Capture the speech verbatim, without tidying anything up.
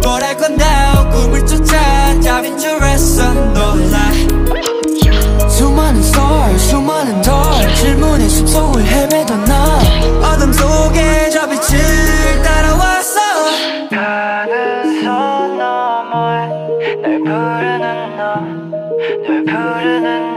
뭘 할 건데 꿈을 쫓아 답인 줄 알았어 놀라 수많은 썰 수많은 덜 질문의 숲속을 헤매던 나 어둠 속에 저 빛을 따라왔어 가는 선 너머에 널 부르는 너 널 부르는